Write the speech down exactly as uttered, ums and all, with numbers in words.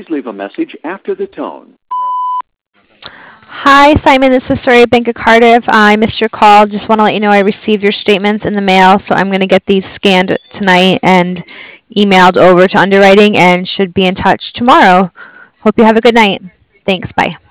leave a message after the tone. Hi, Simon. This is Surrey Bank of Cardiff. I missed your call. Just want to let you know I received your statements in the mail, so I'm going to get these scanned tonight and emailed over to underwriting and should be in touch tomorrow. Hope you have a good night. Thanks. Bye.